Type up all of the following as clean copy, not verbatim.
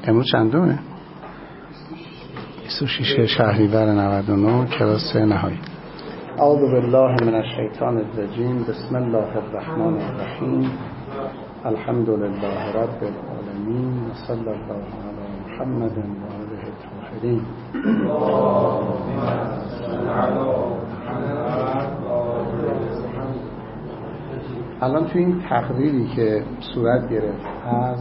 امروز چندمه؟ 26 شهریور 99 کلاس نهایی. اعوذ بالله من الشیطان الرجیم. بسم الله الرحمن الرحیم. الحمد لله رب العالمین و صلی الله علی محمد و آله الطاهرین. الان تو این تقریری که صورت گرفت از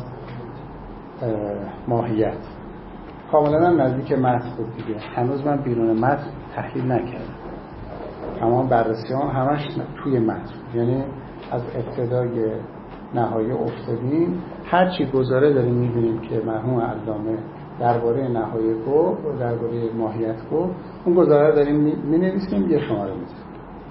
ماهیت کاملا نزدیک متن بود دیگه. هنوز من بیرون متن تحلیل نکردم. تمام بررسی‌هام همش توی متن، یعنی از ابتدای نهایی افتادیم. هر چی گزاره داریم می‌بینیم که مرحوم علامه درباره نهایی گفت و درباره ماهیت گفت، اون گزاره رو داریم می‌نویسیم، یه شماره می‌ذاریم.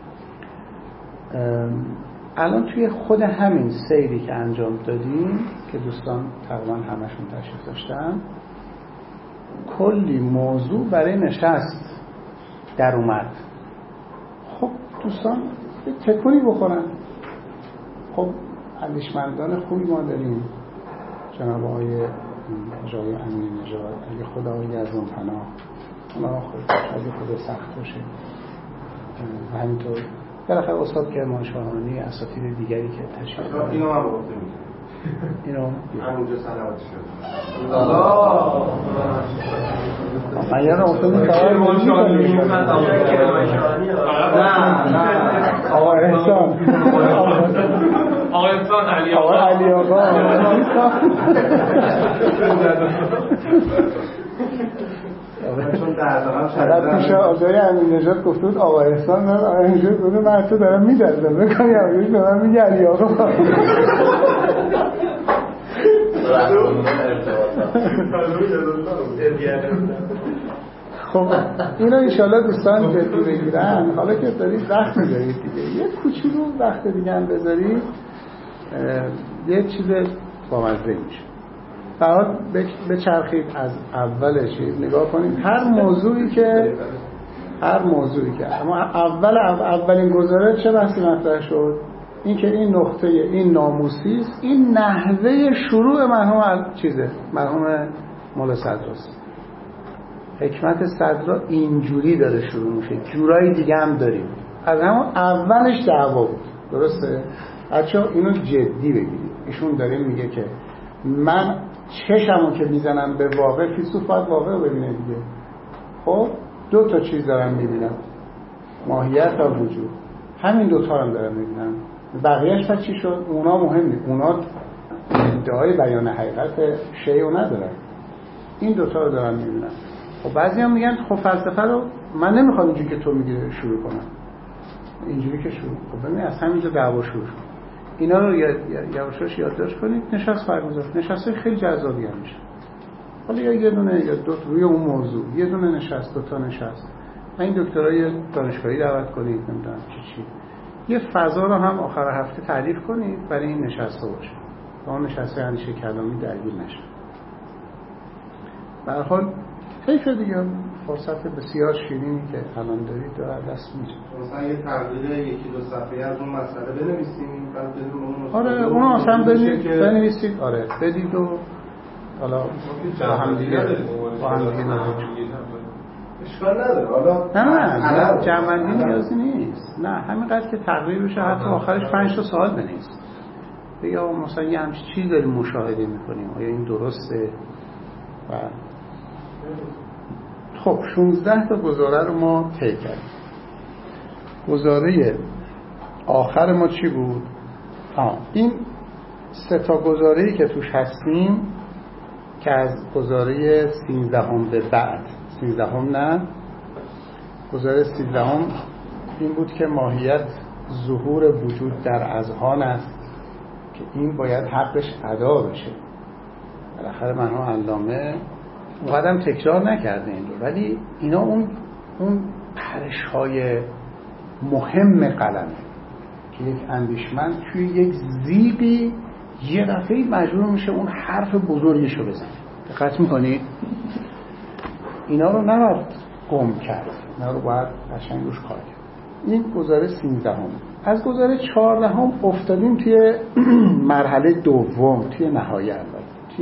الان توی خود همین سیری که انجام دادیم که دوستان تقریبا همشون تشریف داشتن، کلی موضوع برای نشست در اومد. خب دوستان تکونی بخورن. خب اندیشمندان خوبی ما داریم، جناب آقای جای امین نژاد، اگه خدایی از اون پناه، اونا اگه خدا سخت باشه، و همینطور بالاخره استاد کرمان شاهانی، اساتید دیگری که تشریف دارن. اینو هم گفته میشه، اینو همونجا صلوات شد الله. من یادم افتاد این کار نه آقا احسان، آقا احسان علی آقا چون در پیش آقای امین نژاد گفته بود آقا احسان، من آقای نژاد گفته من تو دارم میدردم بکنی آقایش به من میگه علی آقا. خب اینو انشالله دوستان جدی بگیرن. حالا که دارید وقت میذارید دیگه، یه کوچولو وقت دیگه هم بذارید، یه چیز بامزه میشه. فقط بچرخید از اولش نگاه کنید. هر موضوعی که اما اولین گزاره چه بحثی مطرح شد؟ این که این نقطه، این ناموسی است، این نحوه شروع مرحوم مولا صدراست. حکمت صدرا اینجوری داره شروع میشه، جورایی دیگه هم داریم. از همون اولش دعوا بود. درسته؟ بچه‌ها اینو جدی بگیرید. ایشون داره میگه که من چشمو که میزنم به واقع، فیلسوف باید واقع رو ببینه دیگه. خب دو تا چیز دارم میبینم، ماهیت و وجود. همین دوتا رو دارم میبینم. بقیهش پس چی شد؟ اونا مهم نیست. اونا ادعای بیان حقیقت شیء ندارن. این دوتا رو دارم میبینم. خب بعضی‌ها میگن خب فلسفه رو من نمیخوام اینجوری که تو میگی شروع کنم، اینجوری که شروع. خب ببین از همینجا دعوا شروع شد. اینا رو یواشاش یادداشت کنید، نشست برگزار. نشسته خیلی جذابی هم میشه. حالا یا یه دونه یا دو روی اون موضوع، یه دونه نشست، دو تا نشست. این دکترای دانشگاهی دعوت کنید، نمیدونم چی. یه فضا رو هم آخر هفته تعریف کنید برای این نشسته باشه. اون نشسته اندیشه کلامی درگیر نشه. به هر حال حیف دیگه، فرصت بسیار شیرینی که الان دارید داره دست میره. مثلا یه تقریر یکی دو صفحه‌ای از اون مسئله بنویسیم، بعد بدیم اون. آره اون اصلا بنویسید. آره بدید و حالا با هم دیگه اشکال نداره. حالا نه جمع‌بندی نیازی نیست. نه همینقدر که تقریر بشه، حتی آخرش 5 تا سوال بنویس. بگم مثلا یه همچین چیزی داریم مشاهده می‌کنیم، آیا این درسته؟ و خب 16 تا گزاره رو ما طی کردیم. گزاره آخر ما چی بود؟ این 3 تا گزاره‌ای که توش هستیم که از گزاره 13 به بعد، 13 نه، گزاره 13 این بود که ماهیت ظهور وجود در اذهان است که این باید حقش ادا بشه. بالاخره مرحوم علامه اونقدرم تکرار نکرده این رو، ولی اینا اون پرش‌های مهم قلمه که یک اندیشمند توی یک زیقی یه دفعه مجبور میشه اون حرف بزرگشو بزنه. دقت میکنید؟ اینا رو نباید گم کرد، اینا رو باید قشنگ روش کار کرد. این گزاره 13 از گزاره 14 افتادیم توی مرحله دوم، توی نهایی اول، توی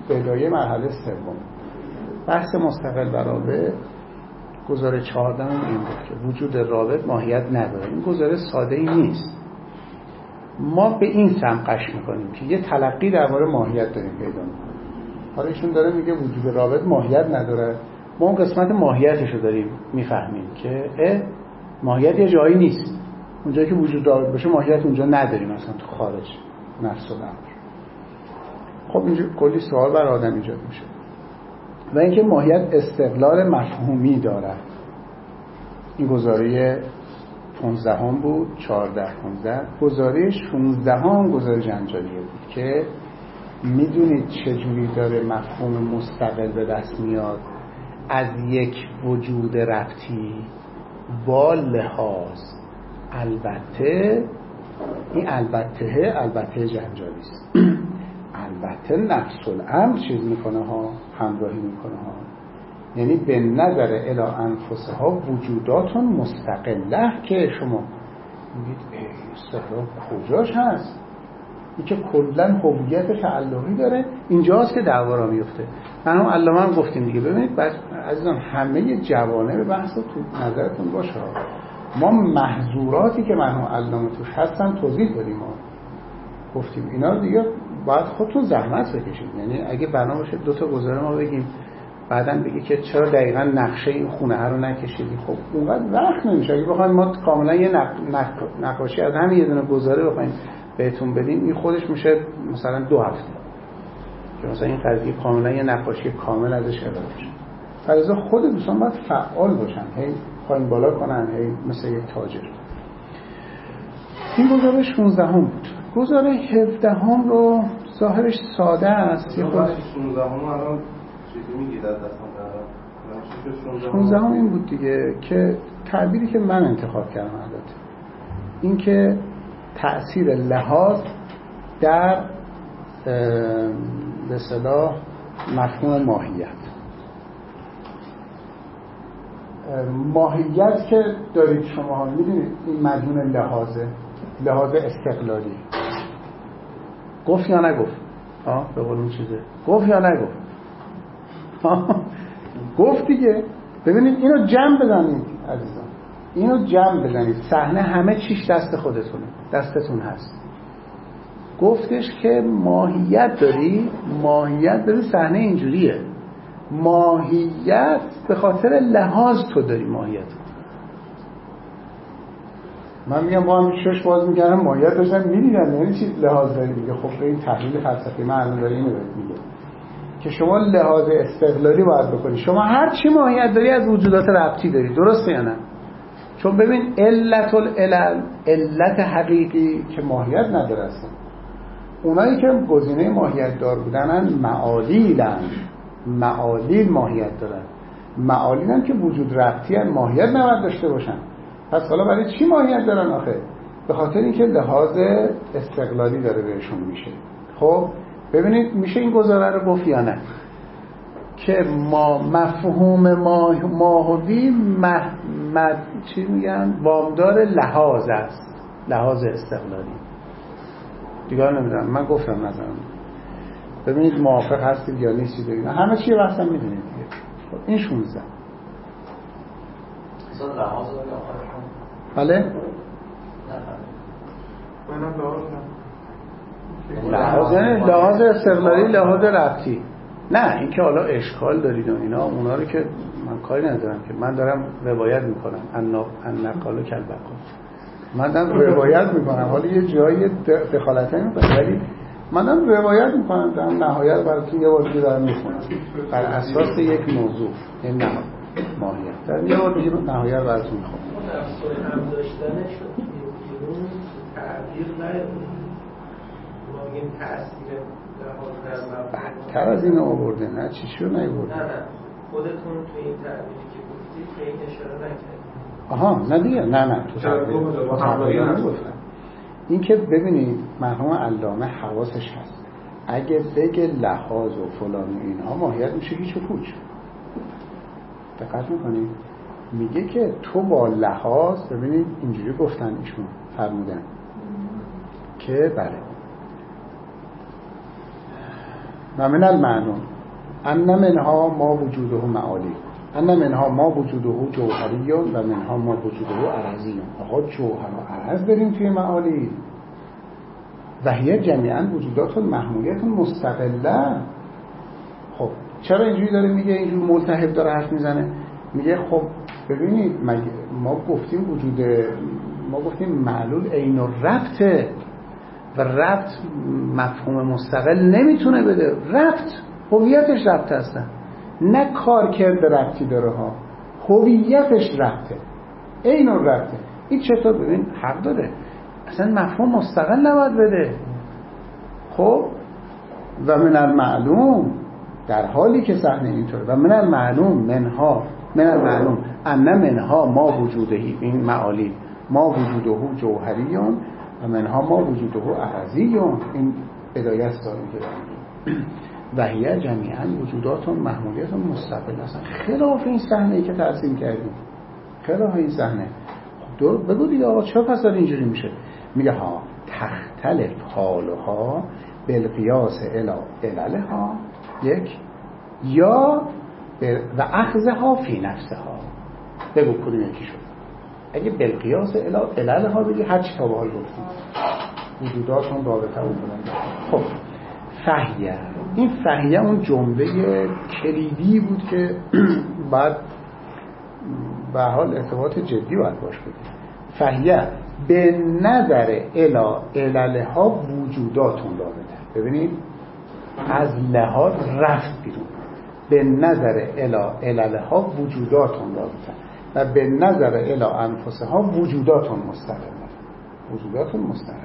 بدایه مرحله سوم. بحث مستقل بر رابط گزاره 14 این بود که وجود رابط ماهیت نداره. این گزاره ساده ای نیست. ما به این سمت قش میکنیم که یه تلقی درباره ماهیت داریم پیدا میکنیم. حالا ایشون داره میگه وجود رابط ماهیت نداره. ما اون قسمت ماهیتش رو داریم میفهمیم که ماهیت یه جایی نیست. اونجایی که وجود رابط باشه ماهیت اونجا نداریم، مثلا تو خارج نفس و امر. خب اینجا کلی سوال بر آدم ایجاد میشه. و اینکه ماهیت استقلال مفهومی دارد. این گزاره 15 هم بود، 14 15. گزاره 16 هم گزاره جنجالیه بود که میدونید چجوری داره مفهوم مستقل به دست میاد از یک وجود ربطی با لحاظ. البته این البته جنجالی است. البته نفس الامر چیز میکنه ها، همراهی میکنه ها. یعنی به نظر الی انفسها وجوداتون مستقله که شما میگید استقلال کجاش هست؟ این که کلا هویت تعلقی داره. اینجاست که دعوا را میفته. من هم علامه هم گفتیم دیگه. ببینید عزیزان همه جوانب بحث تو نظرتون باشه. ما محظوراتی که مرحوم علامه توش هستن توضیح دادیم. ما گفتیم اینا دیگه باید خودتون زحمت بکشید. یعنی اگه بنا باشه دو تا گزاره ما بگیم بعدن بگی که چرا دقیقاً نقشه این خونه رو نکشیدی، خب اونقدر وقت نمیشه. اگه بخوایم ما کاملا یه نقاشی از همین یه دونه گزاره بخوایم بهتون بدیم این خودش میشه مثلا 2 هفته که مثلا این قضیه کاملا یه نقاشی کامل ازش ارائه بشه. فلذا خود دوستان باید فعال باشن، هی پایین بالا کنن، هی مثل یک تاجر. این گزاره 16 هم بود. گزاره 17 هم رو ظاهرش ساده است. یه خود 16 هم الان چیزی میگید از دستم دارم. 16 هم این بود دیگه که تعبیری که من انتخاب کردم البته این که تأثیر لحاظ در به اصطلاح مفهوم ماهیت که دارید شما میدونید این مضمون لحاظ استقلالی گفت یا نگفت؟ به قول اون چیزه گفت یا نگفت؟ گفت دیگه. ببینید اینو جمع بزنید عزیزان، اینو جمع بزنید. صحنه همه چیش دست خودتونه، دستتون هست. گفتش که ماهیت داری صحنه اینجوریه. ماهیت به خاطر لحاظ تو داری ماهیت. من میگم با هم شش باز میکردم ماهیت داشتم میدیدم یعنی چی لحاظ داری دیگه. خب این تحلیل فلسفی من الان داره اینو میگه که شما لحاظ استقلالی باید بکنی. شما هر چی ماهیت داری از وجودات ربطی داری، درسته یا نه؟ چون ببین علت العلل، علت حقیقی که ماهیت نداره اصلا. اونایی که گزینه ماهیت دار بودنن معالیل ماهیت دارن. معالیل که وجود ربطی هن، ماهیت نباید داشته باشن. پس حالا برای چی ماهیت دارن آخه؟ به خاطر اینکه لحاظ استقلالی داره بهشون میشه. خب ببینید میشه این گزاره رو گفت یا نه که مفهوم ماهوی چی میگن وامدار لحاظ است، لحاظ استقلالی. دیگه نمیدونم، من گفتم نظرم. ببینید موافق هستید یا نیستید ببینید همه چی واسه میدونید دیگه. خب این 16 اصلا لحاظ داری آخرشون؟ بله؟ لحاظ استقلالی، لحاظ ربطی. نه اینکه حالا اشکال دارید و اینا، اونا رو که من کاری ندارم که من دارم روایت میکنم ان نقالو کلبقال، من دارم روایت میکنم. حالا یه جایی دخالت نمیکنم ولی من دارم روایت میکنم، دارم نهایت براتون یه بار دیگه دارم میخونم بر اساس یک موضوع. این ماهیت دارم یه بار دیگه نهایت براتون میخونم. هم داشتنش رو بیرون تعبیر نیاریم ما بگیم تأثیر بدتر از این آورده. نه چیشی رو نیورده. نه خودتون تو این تعبیری که گفتید که این اشاره نکردید. آها نه دیگه نه تو تعبیر نگفتم. این که ببینید مرحوم علامه حواسش هست اگه بگه لحاظ و فلان و اینها ماهیت میشه هیچ و پوچ. دقت میکنید میگه که تو با لحاظ، ببینید اینجوری گفتن ایشون فرمودن که بله و من المعلوم ان منها ما وجوده معالی، ان منها ما وجوده جوهری و منها ما وجوده عرضی. آقا جوهر و عرض داریم توی معالی و هی جمیعا وجودات محمولیت مستقله. خب چرا اینجوری داره میگه، اینجوری ملتهب داره حرف میزنه؟ میگه خب ببینید ما گفتیم معلول عین الربطه و ربط مفهوم مستقل نمیتونه بده. ربط هویتش ربط هستن، نه کارکرد ربطی داره ها، هویتش ربطه، عین الربطه. این چطور؟ ببین حق داره، اصلا مفهوم مستقل نباید بده. خب و من المعلوم، در حالی که صحنه اینطوره، و من المعلوم ان منها ما وجودهی، این معالی، ما وجوده جوهریون و منها ما وجوده عرضیون، این بدایت داریم که و هی جمیعا وجودات محمولیت مستقل. اصلا خلاف این صحنه‌ای که ترسیم کردیم، خلاف این صحنه. خب بگو دیگه آقا چرا پس داره اینجوری میشه؟ میگه ها تختلف حالها بالقیاس عللها، یک، یا و اخذها فی نفسها. بگو کدوم یکی شد؟ اگه بالقیاس عللها بگی هر چی تا به حال گفتیم وجودات هم رابطه و کنن. خب فهیه، این فهیه اون جمله کلیدی بود که بعد به حال ارتباط جدی باید باش بود. فهیه به نظر عللها وجوداتون رابطه. ببینید از لحاظ رفت بیرون، به نظر عللها وجوداتون رابطه و به نظر انفسها وجوداتون مستقله.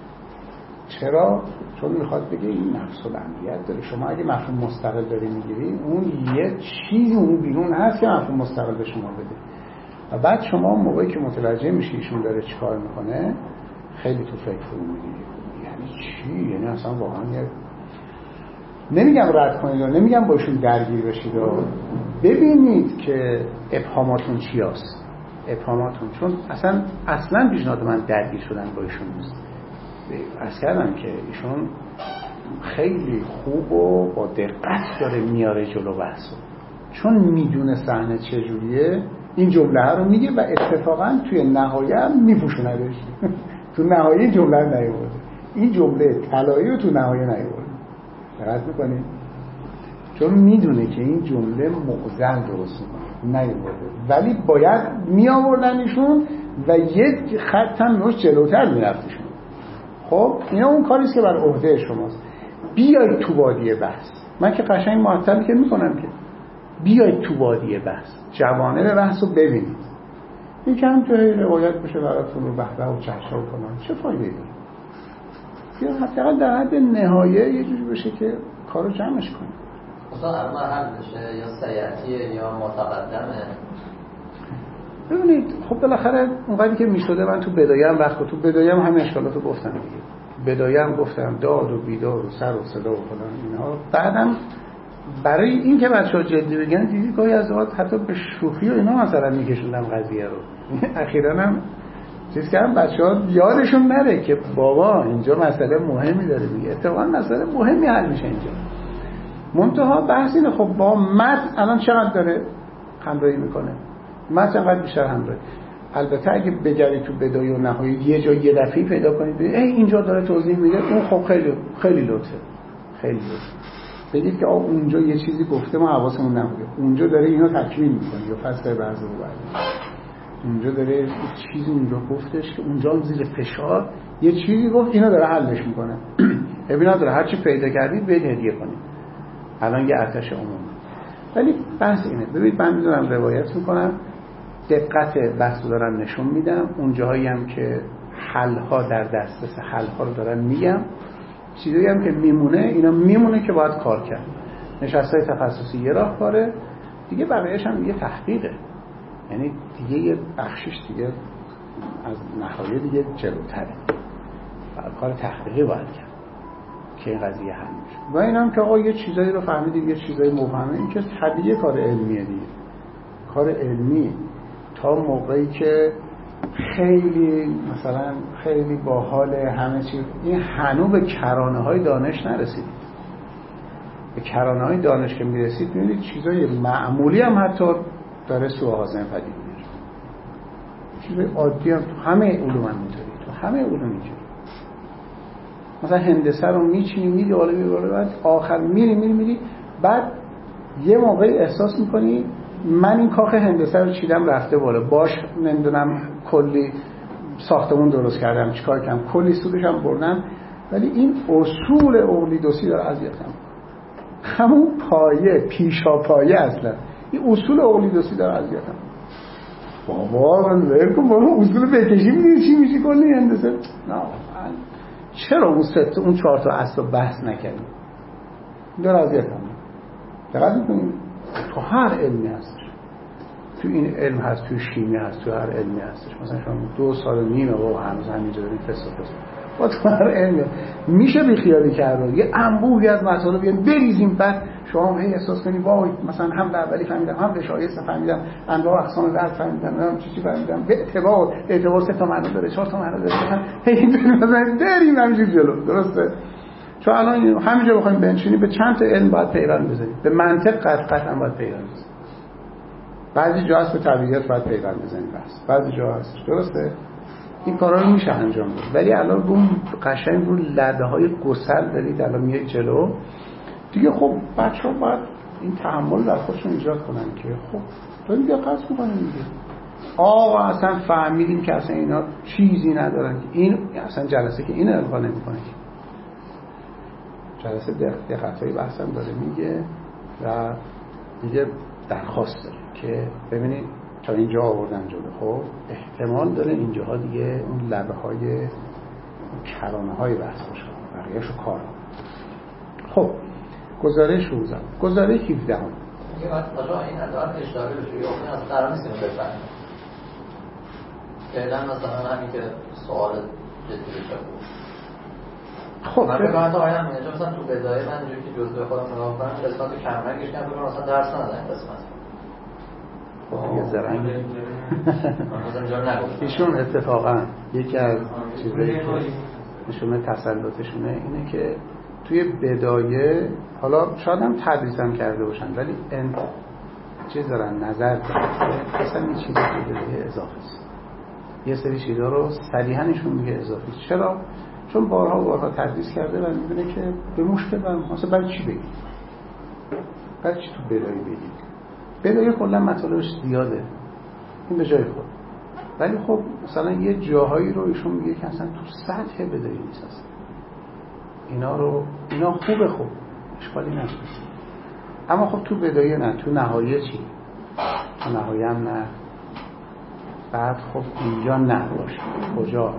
چرا؟ چون میخواد بگه این نفس الامریت داره. شما اگه مفهوم مستقل داری میگیری، اون یه چیزی اون بیرون هست که مفهوم مستقل به شما بده و بعد شما موقعی که متوجه میشی ایشون داره چیکار میکنه خیلی تو فکر فرو میری. یعنی چی؟ یعنی اصلا واقعا نمیگم رد کنید و نمیگم با ایشون درگیر بشید و ببینید که ابهاماتون چی هست. ابهاماتون، چون اصلا پیشنهاد من درگیر شدن با ایشون نیست. عرض کردم که ایشون خیلی خوب و با دقت داره میاره جلو بحثو، چون میدونه صحنه چجوریه این جمله ها رو میگه و اتفاقا توی نهایه هم میپوشوندش. تو نهایه جمله رو نیورده، این جمله طلایی رو تو نهایه نیورده. دقت میکنید؟ چون میدونه که این جمله معضل درست میکنه نیورده، ولی باید میآوردن ایشون و یک خط هم روش جلوتر میرفتشون. خب اینا اون کاریست که بر عهده شماست. بیایید تو وادی بحث. من که قشنگ معطل که میکنم که بیایید تو وادی بحث، جوانب بحث رو ببینید. یکم توی روایت بشه براتون رو بهبه و چهشه و کنم چه فایده داره؟ یا حداقل در حد نهایه یه جوری بشه که کارو جمعش کنید. اصلا ارما حل بشه یا سیعتیه یا متقدمه. ببینید خب بالاخره اونقدری که میشده من تو بدایم تو بدایم همه اشکالاتو گفتم دیگه. بدایم گفتم داد و بیدار و سر و صدا و فلان اینها. بعدم برای این که بچه‌ها جدی بگن دیدی گاهی از اوقات حتی به شوخی و اینا مثلا میکشوندم قضیه رو. اخیراً هم چیز کردم بچه‌ها یادشون نره که بابا اینجا مسئله مهمی داره دیگه. اتفاقا مسئله مهمی حل میشه اینجا. منتها بحث اینه خب با متن الان چقدر داره همراهی میکنه؟ متن چقدر بیشتر همراهی. البته اگه بگردید تو بدایه و نهایی یه جا یه دفعی پیدا کنید اینجا داره توضیح میده، اون خب خیلی لطفه. خیلی لطفه. بگید که اونجا یه چیزی گفته ما حواسمون نبوده، اونجا داره اینو تکمیل میکنه یا فصل بعضی رو بعد اونجا داره یه چیزی اونجا گفتش که اونجا زیر فشار یه چیزی گفت اینو داره حلش میکنه. ببین نداره هر چی پیدا کردید برید هدیه کنید. الان یه ارتش عمومی. ولی بحث اینه. ببینید من میذارم روایت میکنم، دقت بحث رو دارم نشون میدم، اون جاهایی هم که حل‌ها در دسترس حل‌ها رو دارم میگم، چیزایی هم که میمونه اینا میمونه که باید کار کرد. نشستای تخصصی یه راهکاره دیگه، بقیه‌اش هم یه تحقیقه. یعنی دیگه یه بخشش دیگه از نهایه دیگه جلوتره. کار تحقیقی باید کرد که این قضیه حل میشه. و این هم که آقا یه چیزایی رو فهمیدیم، یه چیزایی مبهمه، این که طبیعیه کار علمیه دیگه. کار علمی تا موقعی که خیلی مثلا خیلی با حال همه چیز این هنوز به کرانه های دانش نرسید. به کرانه‌های دانش که میرسید میبینید چیزای معمولی هم حتی داره سوء هاضمه پدید میاره. چیزای عادی هم تو همه علوم هم اینطوری، تو همه علوم اینطوری. مثلا هندسه رو میچینی میری بالا بعد آخر میری بعد یه موقعی احساس میکنی من این کاخ هندسه رو چیدم رفته بالا، باش نمیدونم کلی ساختمون درست کردم، چیکار کردم، کلی سودش هم بردم، ولی این اصول اولیدوسی داره اذیتم. همون پایه پیشا پایه اصلا این اصول اولیدوسی داره اذیتم. بابا من بگم بابا اصول بکشی میدونی چی میشه کلی هندسه؟ نه چرا اون 4 تا اصل رو بحث نکردیم؟ داره اذیتم. دقیق میکنیم تو هر علمی هستش، تو این علم هست، تو شیمی هست، تو هر علمی هستش. مثلا شما 2 سال و نیمه بابا هنوز همینجا دارید فلسفه با تو هر علمی میشه بیخیالی کرد، یه انبوهی از مطالب بیان بریزیم، بعد شما هی احساس کنید وای مثلا هم در اولی فهمیدم، هم به شایسته فهمیدم، انواع اقسام ورد فهمیدم، هم چی فهمیدم، به اعتبار 3 تا معنا داره، 4 تا معنا داره، هی مثلا بریم همینجوری جلو. درسته؟ چون الان همینجا بخوایم بنشینیم به چند تا علم باید پیوند بزنیم، به منطق قطعا باید پیوند بزنیم، بعضی جا هست به طبیعیات باید پیوند بزنیم، بعضی جا هست. درسته؟ این کارا رو میشه انجام داد، ولی الان رو قشنگ رو لده‌های گسل دارید الان میاد جلو دیگه. خب بچه‌ها باید این تحمل در خودشون ایجاد کنن که خب داریم دقت می‌کنیم دیگه. آقا اصلا فهمیدیم که اصلا اینا چیزی ندارن، این اصلا جلسه که این القا نمی‌کنه، جلسه دقت‌های بحث هم داره میگه و دیگه درخواست داره که ببینید تا اینجا آوردن جلو. خب احتمال داره اینجاها دیگه اون لبه‌های کرانه‌های بحث باشه، بقیه‌شو کار. خب گزارش 16 گزارش 17 دیگه مثلا این الان اشاره بشه یا اصلا قرار نیست اینو بفهمیم. فعلا مثلا همین که سوال جدی بشه. خب من فکر کنم تا آینم اینجا مثلا تو بدایه من اینجوری که جزء خودم نگاه کنم قسمت کمرنگش کنم بگم مثلا درس ندادن قسمت. یه زرنگ ایشون اتفاقا یکی از چیزایی که نشونه تسلطشونه اینه که توی بدایه حالا شاید هم تدریس هم کرده باشن ولی چیز دارن نظر دارن اصلا این چیزی که بدایه اضافه است. یه سری چیزا رو صریحا ایشون میگه اضافه. چرا؟ چون بارها تدریس کرده و میدونه که به مشکل دارم مثلا برای چی بگید؟ برای چی تو بدایه بگید؟ بدایه کلا مطالبش زیاده، این به جای خود، ولی خب مثلا یه جاهایی رو ایشون میگه که اصلا تو سطح بدایه نیست اصلا. اینا خوبه، خوب اشکالی نداره، اما خب تو بدایه نه، تو نهایه چی؟ تو نهایه هم نه، بعد خب اینجا نه باشه. کجا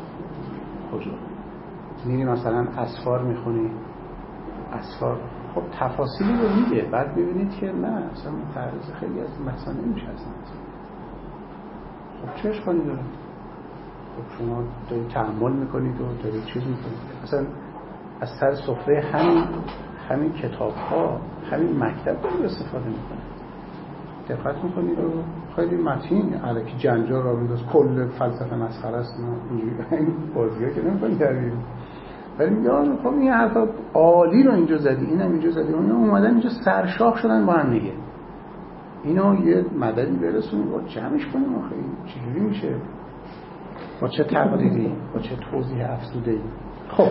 میری مثلا اسفار میخونی، اسفار خب تفاصیلی رو میگه، بعد ببینید که نه اصلا تعریض خیلی از مثلا نمیشه اصلا. خب چه اشکالی داره؟ خب شما دارید تأمل میکنید و دارید چیز میکنید، اصلا از سر سفره همین کتاب ها، همین مکتب دارید استفاده میکنید، دقت میکنید و خیلی متین علکی جنجال را میداز کل فلسفه مسخره است. این بازی ها که نمیکنید دارید، ولی میگه خب این حرفا عالی رو اینجا زدی، اینم اینجا زدی، اونا اومدن اینجا سرشاخ شدن با هم دیگه، اینو یه مددی برسونیم با جمعش کنیم. آخه این چجوری میشه؟ با چه تقریری، با چه توضیح افزوده‌ای؟ خب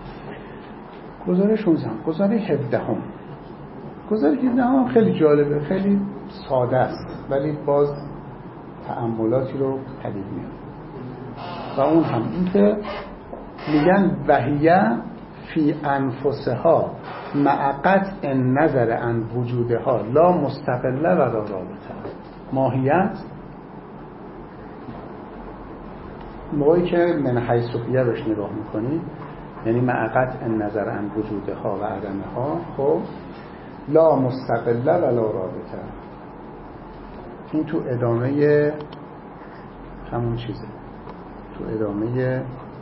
گزارش 16 گزارش 17 گزارش 17 خیلی جالبه، خیلی ساده است ولی باز تأملاتی رو پدید میاره و اون هم این که میگن وحیه فی انفسها مع قطع نظر عن وجودها لا مستقله و لا رابطه. ماهیت موقعی که من حیثیه روش نگاه میکنید یعنی مع قطع نظر عن وجودها و عدمها، خب لا مستقله و لا رابطه. این تو ادامه همون چیزه، تو ادامه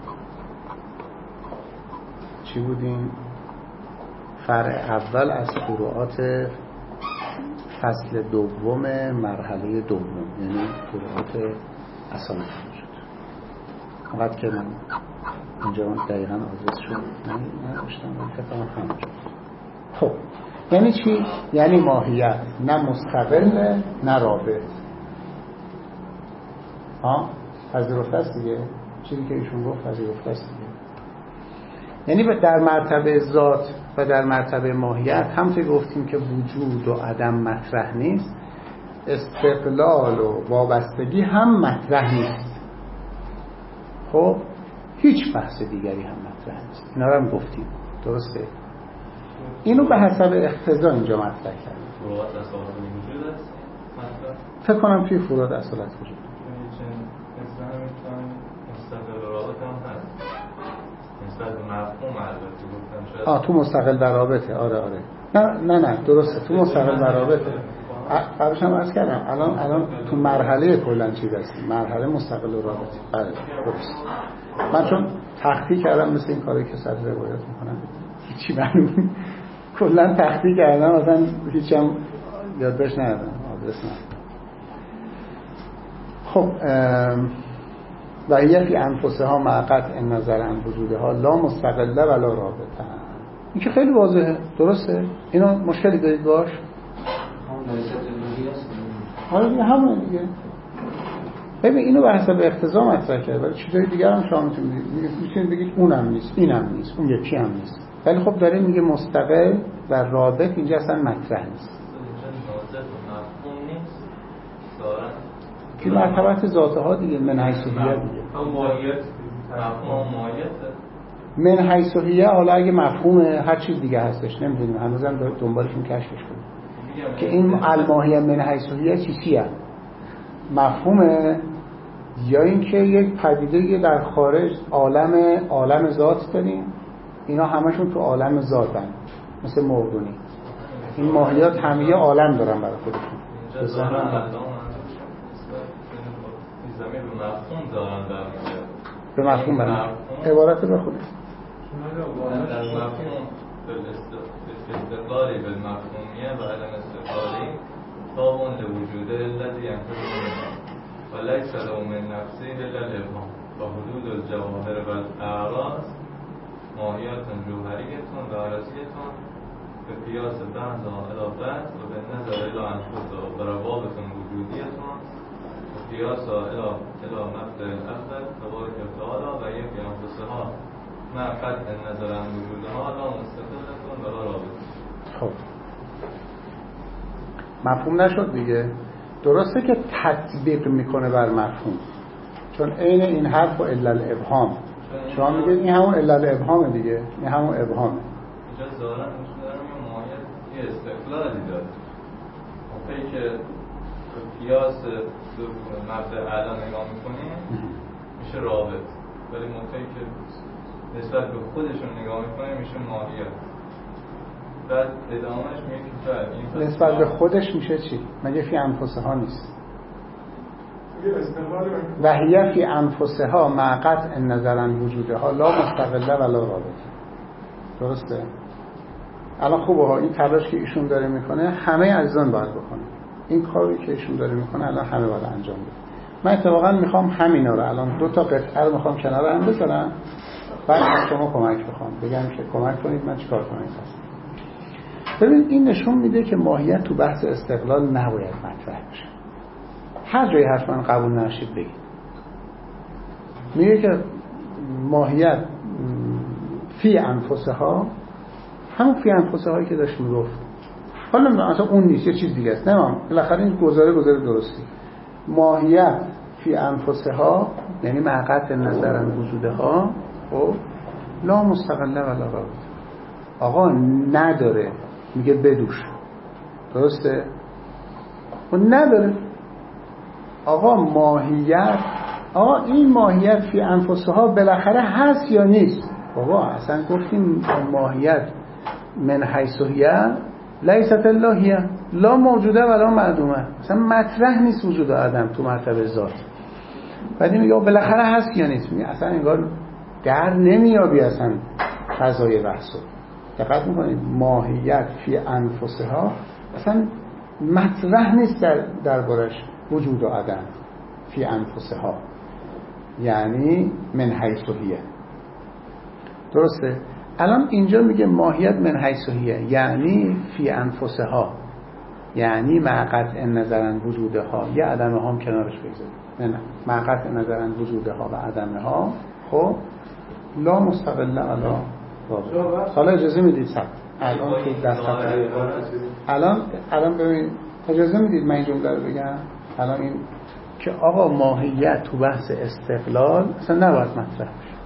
چی بودیم؟ فرع اول از فروعات فصل دوم مرحله دوم، یعنی فروعات اساسی شد. وقت که من اینجا دقیقا آدرس شد نداشتم ولی فکرم همونجا. خب یعنی چی؟ یعنی ماهیت نه مستقل نه رابط. پذیرفته است دیگه، چیزی که ایشون گفت پذیرفته است دیگه. یعنی در مرتبه ذات و در مرتبه ماهیت همونطور گفتیم که وجود و عدم مطرح نیست، استقلال و وابستگی هم مطرح نیست. خب هیچ بحث دیگری هم مطرح نیست. اینا رو هم گفتیم، درسته؟ اینو به حسب اقتضا اینجا مطرح کردیم. فروعات اصالت وجود است فکر کنم توی فروعات اصالت وجود مثلا میتونم مستقل رابط هم هست نسبت به مفهوم البته گفتم شاید تو مستقل در رابطه. آره نه درسته، تو مستقل در رابطه. قبلش هم عرض کردم الان تو مرحله کلا چیز هستیم، مرحله مستقل و رابطه. بله درست. من چون تختی کردم مثل این کاری که صد روایت میکنم هیچی معلوم کلا تختی کردم، اصلا هیچم یادداشت ندارم، آدرس ندارم. خب و یکی انفسها مع قطع نظر عن وجودها لا مستقله ولا رابطه. این که خیلی واضحه، درسته؟ اینو مشکلی دارید باش؟ همون دیگه. ببین اینو به حسب اقتضا مطرح کرد، ولی چیزای دیگه هم شما میتونید بگید اونم نیست، اینم نیست، اون یکی هم نیست. ولی خب داره میگه مستقل و رابط اینجا اصلا مطرح نیست. که مرتبط ذاته ها دیگه، من حیث هیه دیگه. من حیث هیه، حالا اگه مفهوم هر چیز دیگه هستش نمیدونیم، هنوزم دنبالشون کشفش کنیم که این الماهیه من حیث هیه چیه، مفهومه یا اینکه یک پدیده در خارج عالم ذات داریم، اینا همشون تو عالم ذاتن، مثل موجودی. این ماهیات همه عالم دارن برای خودشون. زمین به مفهوم دارن در میگه به مفهوم برن عبارت بخونید در مفهوم استقلالی به مفهومیه و علم استقلالی تابون لوجوده الذی ينتظر منه و لیس له من نفسه الا الابهام و حدود الجواهر و الاعراض ماهیات جوهریتون و عرضیتون به قیاس بعض الی بعض و به نظر الی انفسها و روابط وجودیتون قیاس الى مبدأ الأفضل تبارك وتعالى و یک انفسها مع قطع نظر عن وجودها لا مستقلتون ولا رابطه. خب مفهوم نشد دیگه، درسته که تطبیق میکنه بر مفهوم، چون عین این حرف و الا الابهام شما میگید این همون الا الابهام دیگه، این همون ابهامه. اینجا ظاهرا نشون دارم یه ماهیت یه استقلالی داره، موقعی که قیاس مبدأ اعلا نگاه میکنیم میشه رابط، ولی موقعی که نسبت به خودشون نگاه میکنیم میشه ماهیت. بعد ادامهش میگه که نسبت به خودش میشه چی؟ مگه فی انفسها نیست؟ و هی فی انفسها مع قطع نظر عن وجودها لا مستقله ولا رابطه. درسته؟ الان خوبه ها، این تلاش که ایشون داره میکنه همه عزیزان باید بکنه. این کاری که ایشون داره میکنه الان همه باید انجام بده. من اتفاقا میخوام همینا رو الان 2 تا قطعه رو میخوام کنار هم بذارم، بعد از شما کمک بخوام، بگم که کمک کنید من چیکار کنم. ببین این نشون میده که ماهیت تو بحث استقلال نباید مطرح بشه. هر جایی حتما قبول نشید بگید. میگه که ماهیت فی انفسها، همون فی انفسهایی که داشت میگفت، حالا اصلا اون نیست، یه چیز دیگه است. نه بالاخره این گزاره درستی. ماهیت فی انفسها یعنی مع قطع نظر عن وجودها، خب لا مستقله ولا رابطه. آقا نداره، میگه بدوش، درسته؟ و نداره. آقا ماهیت، آقا این ماهیت فی انفسها بالاخره هست یا نیست؟ بابا اصلا گفتیم ماهیت من حیث هیه لیست الا هیه لا موجوده ولا معدومه، اصلا مطرح نیست وجود آدم تو مرتبه ذات. بعد میگه بالاخره هست یا نیست، میگه اصلا انگار در نمیابی اصلا فضای بحثو. دقت میکنید ماهیت فی انفسها اصلا مطرح نیست دربارش وجود و عدم. فی انفسها یعنی من حیث هیه، درسته؟ الان اینجا میگه ماهیت من حیث هی، یعنی فی انفسها، یعنی مع قطع نظرن وجودها یا عدمها هم کنارش بگذاریم، مع قطع نظرن وجودها و عدمها. خب لا مستقل علا رابطه. حالا اجازه میدید سب الان تو دست الان ببین اجازه میدید من این جمله رو بگم. الان این که آقا ماهیت تو بحث استقلال اصلا نباید مطرح بشه.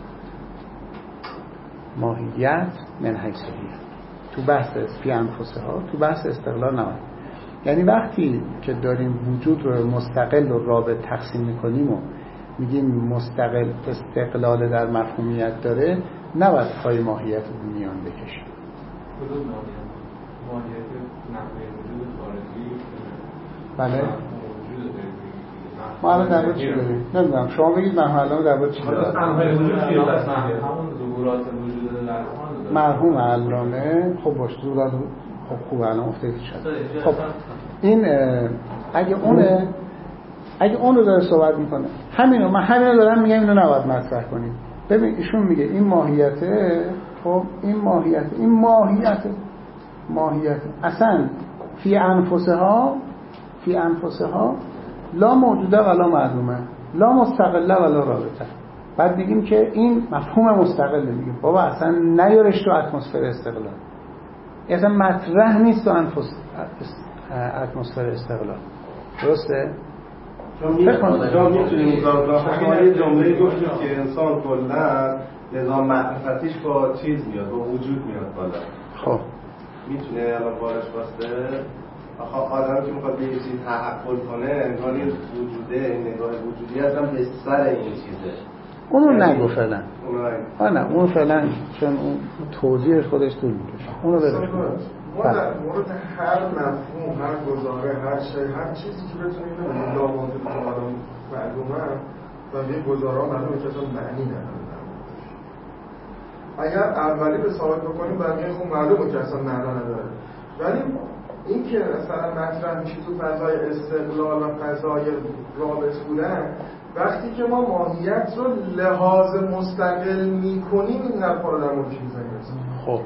ماهیت من حیث هی تو بحث فی انفسها، تو بحث استقلال نباید. یعنی وقتی که داریم وجود رو مستقل و رابط تقسیم میکنیم و میگیم مستقل استقلال در مفهومیت داره، نباید پای ماهیت رو میان بکشیم. کدوم ماهیت نحوه وجود خارجی؟ بله ما الان در مورد چی داریم؟ نمیدونم شما بگید، من الان در مورد چی دارم. نحوه وجود چیه؟ پس همون ظهورات وجود الان مرحوم علامه. خب باش ظهورات. خب خوب الان افتادید شد. خب این اگه اون رو داره صحبت میکنه، من همینو دارم میگم، اینو نباید مطرح کنید. ببین ایشون میگه این ماهیته. خب این ماهیت اصلا فی انفسها لا موجوده ولا معلومه، لا مستقله ولا رابطه. بعد میگیم که این مفهوم مستقله. میگیم بابا اصلا نیارش تو اتمسفر استقلال، اصلا مطرح نیست تو اتمسفر استقلال. درسته؟ شما میتونیم یه جمله گفتیم که انسان کلا نظام معرفتیش با چیز میاد، با وجود میاد بالا. خب میتونه الان بارش واسه آدمی که میخواد به یه چیز تحقل کنه، انگار یه وجوده، نگاه وجودی اصلا به سر این چیزه. اونو نگو فعلا. نه اون فعلا چون اون توضیحش خودش طول میکشه. اونو بذار. ما در مورد هر مفهوم، هر گزاره، هر شی، هر چیزی که بتونیم بگیم لا موجود ولا معلومه و این گزاره‌ها معلومه که اصلا معنی نداره. اگر اولی به ثابت بکنیم بقیه خب معلومه که اصلا معنا نداره. ولی این که مثلا مطرح میشه تو فضای استقلال و فضای رابط بودن، وقتی که ما ماهیت رو لحاظ مستقل میکنیم این حرفا رو در مورد چی میزنیم؟ خب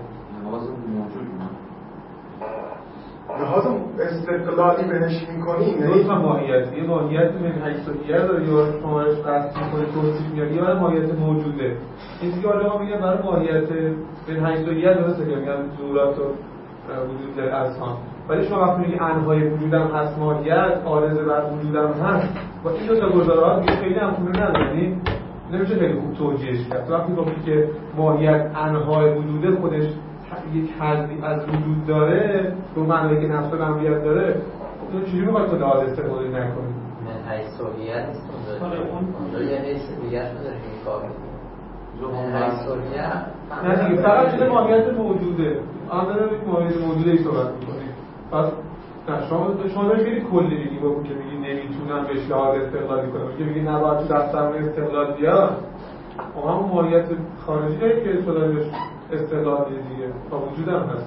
لحاظ استقلالی بهش میکنیم. دو تا ماهیت، یه ماهیت من حیث هی داره یا شمارش بحث میکنه توصیف میاد، یا ماهیت موجوده. این دیگه حالا میگه برای ماهیت من حیث هی درسته که میگن ظهورات و وجود اذهان، ولی شما وقتی میگی انهای وجودم هست، ماهیت عارض بر وجودم هست، با این دو تا گزاره‌ها دیگه خیلی هم خوبه نداره. یعنی نمیشه خیلی خوب توجیهش کرد. وقتی گفتی که ماهیت انهای وجوده خودش یک حدی از وجود داره، رو معنی که نفس و نمیت داره، اون چجوری میخواد تو لحاظ استقلالی نکنی؟ من حیثیت نیست اونجا یه حیث دیگه نداره که این کار من حیثیت نه دیگه فقط شده ماهیت موجوده. آن داره ماهیت موجوده ای صحبت میکنی. پس شما داری خیلی کلی میگی با که میگی نمیتونم بهش لحاظ استقلالی کنم، که میگی نباید تو دفترمون استقلال بیاد، اون همون ماهیت خارجی داری که تو داری بهش استقلالی دیگه تا وجود هم هست.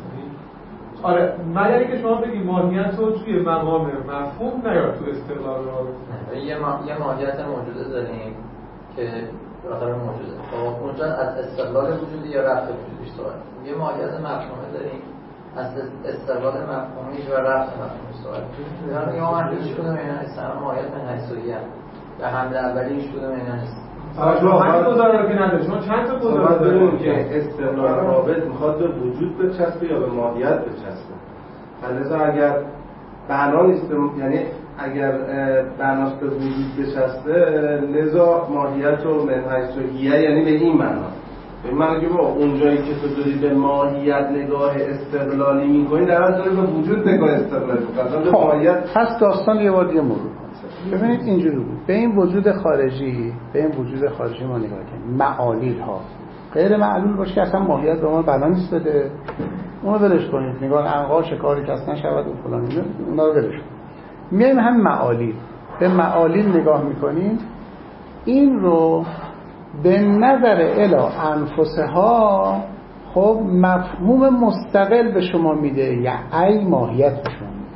آره مگر اینکه شما بگی ماهیت رو توی مقام مفهوم نیار تو استقلال رو. یه ماهیت موجوده داریم که بالاخره موجوده. خب اونجا از استقلال وجودی یا رفع وجودیش صحبت. یه ماهیت مفهومی داریم از استقلال مفهومیش و رفع مفهومیش صحبت. یعنی ما هیچ کدوم اینا نیست. ماهیت من حیثیت و حمله اولی هیچ کدوم اینا نیست. شما همین گزاره رو که نداره، شما چند تا گزاره دارید که استقلال رابط میخواد به وجود بچسبه یا به ماهیت بچسبه. لذا اگر بنا نیست، یعنی اگر بناش به وجود بچسبه، لذا ماهیت رو من حیث هی یعنی به این معنا. به این معنی که با اونجایی که تو داری به ماهیت نگاه استقلالی میکنی، در اصل داری به وجود نگاه استقلالی میکنی. به ماهیت پس داستان یه بار دیگه مرور. ببینید اینجوری بود. به این وجود خارجی ما نگاه کنیم. معالیل ها غیر معلول باشه که اصلا ماهیت به ما بنا نیست بده، اونو ولش کنید. نگاه انقا شکاری کس نشود و فلان، اونا رو ولش کنید. میایم هم به معالیل نگاه میکنیم. این رو به نظر الا انفسها خب مفهوم مستقل به شما میده، یعنی ماهیت به شما میده.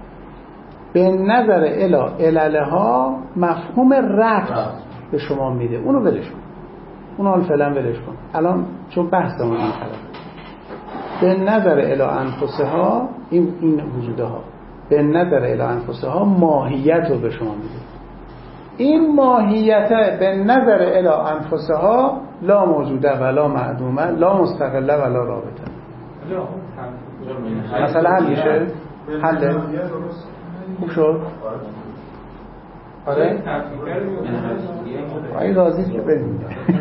به نظر الا عللها مفهوم رفع به شما میده. اونو ولش کن، اونو فعلا ولش کن الان، چون بحثمون این طرف. به نظر الی انفسها، این وجوده ها به نظر الی انفسها ماهیت رو به شما میده. این ماهیت به نظر الی انفسها لا موجوده ولا معدومه، لا مستقله ولا رابطه. مثلا حل میشه؟ حله؟ خوب شد؟ آره؟ آره راضی که بدیم.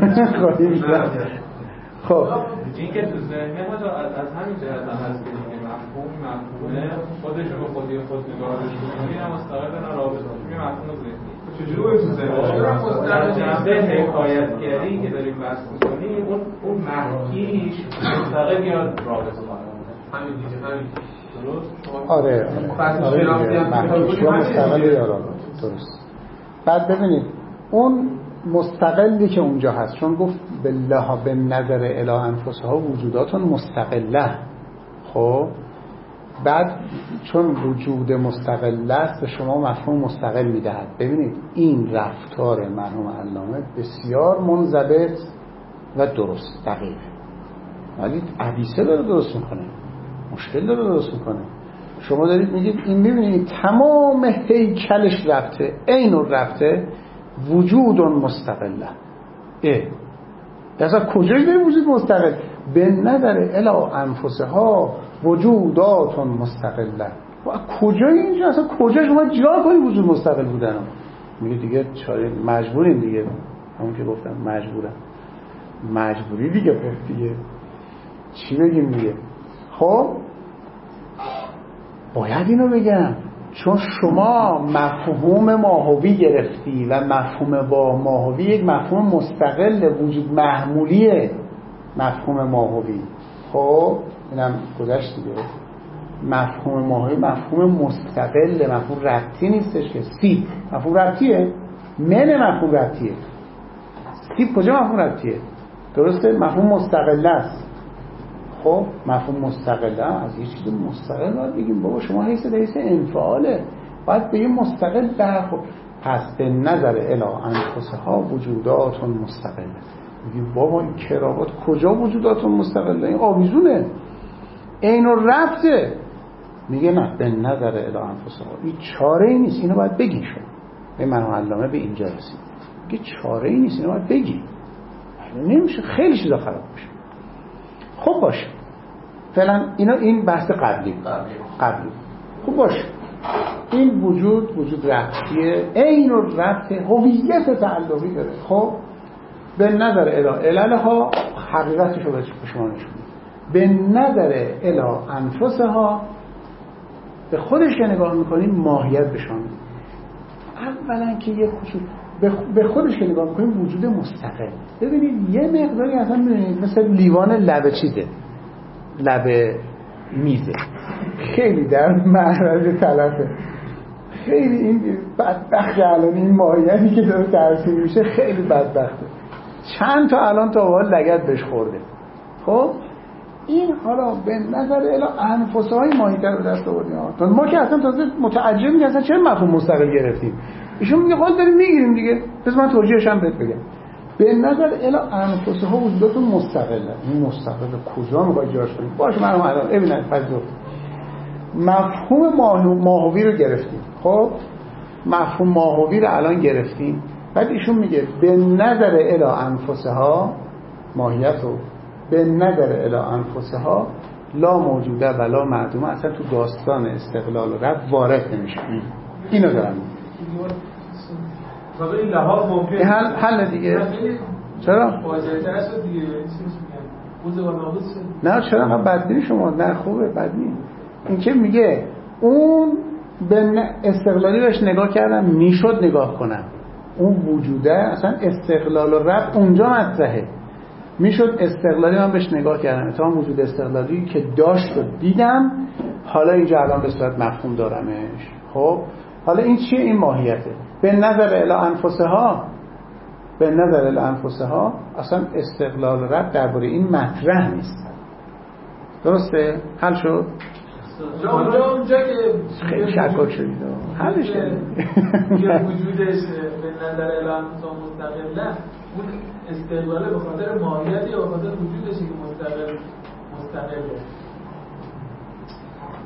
خب این که تو ذهن ما از همین جهت هست که مفهومه خودشو به خودی خود نگاهش می‌کنی، نه مستقل نه رابطه. این مفهوم ذهنی چجوری تو ذهن در جنبه حکایتگری که داریم بحث می‌کنیم اون محکیش مستقل یا رابطه همین دیگه همین درست. آره محکیش یا مستقل یا رابطه درست. بعد ببینید اون مستقلی که اونجا هست، چون گفت بالله به نظر الی انفسها وجوداتون مستقله. خب بعد چون وجود مستقل است به شما مفهوم مستقل میدهد. ببینید این رفتار مرحوم علامه بسیار منضبط و درست دقیق، ولی عدیسه داره درست میکنه، مشکل داره درست میکنه. شما دارید میگید این، ببینید تمام هیکلش رفته، عین رفته وجود مستقله. اصلا کجاش داره وجود مستقل؟ به نظر الی انفسها وجودات مستقله. و کجای اینجا اصلا کجاش ما جا کنیم وجود مستقل بودن؟ میگه دیگه چاره مجبوریم دیگه، همون که گفتم مجبوری دیگه چی بگیم دیگه. خب باید اینو بگم، چون شما مفهوم ماهوی گرفتی و مفهوم با ماهوی یک مفهوم مستقل وجود محمولیه. مفهوم ماهوی خب اینم گذشت دیگه. مفهوم ماهوی مفهوم مستقل، مفهوم ربطی نیستش که. سیب مفهوم ربطیه، مفهوم ربطیه. سیب کجا مفهوم ربطیه؟ درسته؟ مفهوم مستقل است. خب مفهوم مستقله، از یه چیز مستقل باید بگیم بابا شما حیث انفعاله، باید بگیم مستقل برخورد. پس به نظر الی انفسها وجودات مستقله. میگیم بابا این کراوات کجا وجودات مستقله؟ این آویزونه، عین و رفته. میگه نه به نظر الی انفسها، این چاره ای نیست، اینو باید بگی. شما به مرحوم علامه به اینجا رسید، میگه چاره ای نیست، اینو باید بگی، نمیشه خیلی چیزا خراب میشه. خب باشه فعلا این بحث قبلی. خب باشه این وجود ربطیه، عین و ربط هویت تعلقی داره. خب به نظر عللها حقیقتش رو به شما نشون میده. به نظر الی انفسها به خودش که نگاه میکنیم ماهیت به شما میده. اولا که یه خصوص به خودش که نگاه میکنیم وجود مستقل. ببینید یه مقداری اصلا میبینید مثل لیوان لبه چیزه، لبه میزه، خیلی در معرض تلفه. خیلی این بدبخت الان این ماهیتی که داره ترسیم میشه خیلی بدبخته. چند تا الان تا حال لگد بهش خورده. خب این حالا به نظر الی انفسهای ماهیت رو دست آوردیم. ما که اصلا تازه متعجب میگه اصلا چرا مفهوم مستقل گرفتیم. ایشون میگه حال داریم میگیریم دیگه. پس من توجیهش هم بهت بگم. به نظر الی انفسها وجوداتون مستقله. این مستقل کجا میخواد جاش کنیم؟ باشه من الان ببینید پذیرفت. مفهوم ماهوی رو گرفتیم. خب مفهوم ماهوی رو الان گرفتیم. بعد ایشون میگه به نظر الی انفسها ماهیت رو به نظر الی انفسها لا موجوده ولا معدومه، اصلا تو داستان استقلال و رب وارد نمیشه. اینو دارم تا این لحاظ ممکن حل دیگه. چرا؟ واجه‌تر شد دیگه. نه چرا انقدر بدبینی شما؟ نه خوبه بدبینی. این که میگه اون به استقلالی بهش نگاه کردم میشد نگاه کنم، اون وجوده اصلا استقلال و رب اونجا مطرحه، میشد استقلالی من بهش نگاه کردم، اتفاقا وجود استقلالی که داشت و دیدم، حالا اینجا الان به صورت مفهوم دارمش. خب حالا این چیه؟ این ماهیته. به نظر الی انفسها، به نظر الی انفسها اصلا استقلال و رب درباره این مطرح نیست. درسته؟ حل شد؟ اونجا که خیلی شکاک شدید حلش کردیم که وجودش به نظر الی انفسها مستقله، اون استقلاله به خاطر ماهیتی یا به خاطر وجودشی که مستقله؟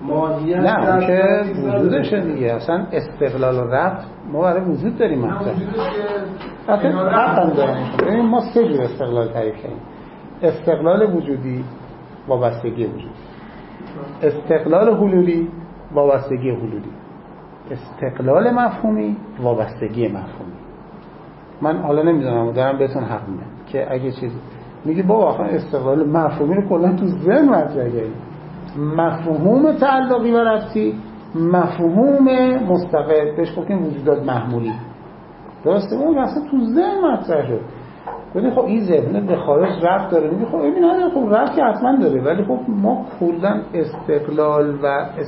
ماهیت نه که وجودشه دیگه. اصلا استقلال و ربط ما برای وجود داریم مطرح. اصلا حقا داریم. ما سه جور استقلال تعریف کردیم: استقلال وجودی، وابستگی وجودی، استقلال حلولی، وابستگی حلولی، استقلال مفهومی، وابستگی مفهومی. من حالا نمیدونم، دارم بهتون حق میدم که اگه چیزی میگی بابا آخه استقلال مفهومی رو کلا تو ذهن مطرح کردیم، مفهوم تعلقی و ربطی، مفهوم مستقل، بهش گفتیم وجودات محمولی، درسته؟ اون اصلا تو ذهن مطرح شد. ببین خب این ذهن به خارج ربط داره، میگه خب ببین آره خب ربطی حتما داره، ولی خب ما کلا استقلال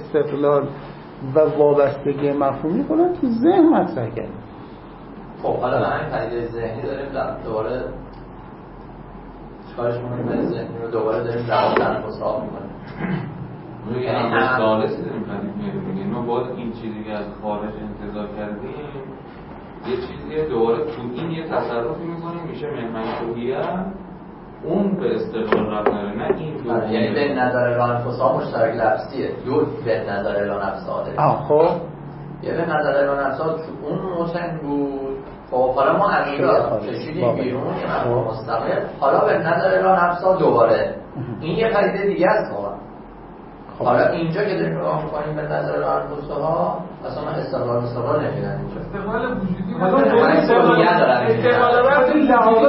و وابستگی مفهومی کلا تو ذهن مطرح کردیم. خب حالا همین پدیده ذهنی داریم دوباره چیکارش می‌کنیم؟ پدیده ذهنی رو دوباره داریم جواب تنفس‌ها می‌کنیم. یعنی هم ثالثی داریم پدید می‌گیم. ما باید این چیزی که از خارج انتظار کردیم یه چیزیه دوباره تو این یه تصرفی می‌کنیم میشه مهمن‌شویه، اون به استقلال ربط نداره، نه این دو. یعنی به نظر لانفسا مشترک لفظیه، دو به نظر لانفسا داره. خب یه به نظر لانفسا اون متن بود. خب حالا ما از اونجا کشیدیم بیرون یه مفهوم مستقل، حالا به نظر لانفسا دوباره این یه پدیده دیگه است واقعا. حالا اینجا که داریم نگاه می‌کنیم به نظر لانفسا اصلا من استقلال نمیدونم اینجا. استقلال وجودی استقلال وقتی لحاظ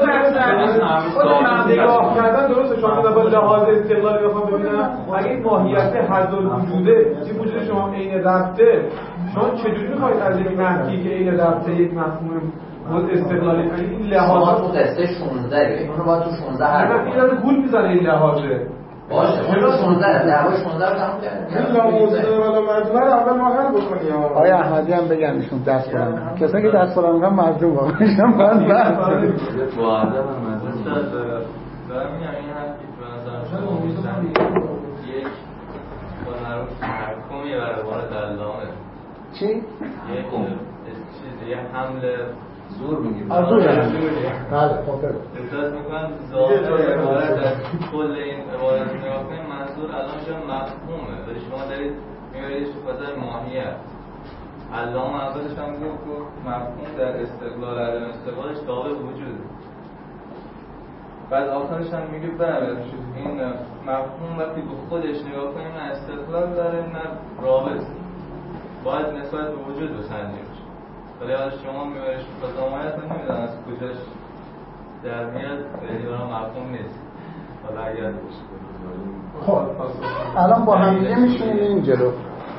نگاه کردن درسته. شما با لحاظ استقلال بخوام ببینم اگه این ماهیت حد الوجوده، این وجود شما عین ربطه، شما چجوری می‌خواید از یک محکی که عین ربطه یک مفهوم استقلالی این لحاظ تو قصه 16 اونو باید تو 16 هر این داره گول میزنه این لحاظه. باشه اون 16 دعوا 16 رو تموم کردیم. این موضوع ولا مردونه رو اول ما حل بکنیم. آیا احمدی هم بگن ایشون دست بلند. کسایی که دست بلند می‌کنن مظلوم میشن. بعد دارم میگم این حرفی به نظر یک با نروش تحکمی برای وارد علامه چی؟ یک چیزی، یه حمله زور میگیم. زور بله خب احساس میکنم ظاهر عبارت از کل این عبارت نگاه کنیم منظور الان جا مفهومه، ولی شما دارید میبرید تو فضای ماهیت. علامه اولش هم گفت مفهوم در استقلال عدم استقلالش تابع وجوده، بعد آخرش هم میگه بله این مفهوم وقتی به خودش نگاه کنیم نه استقلال داره نه رابط، باید نسبت به وجود بسنجیمش. ولی حالا شما میبریش به فضامایت من نمیدونم از کجاش در میاد، ولی برای مفهوم نیست. حالا اگر خب الان با هم دیگه میشونیم این جلو.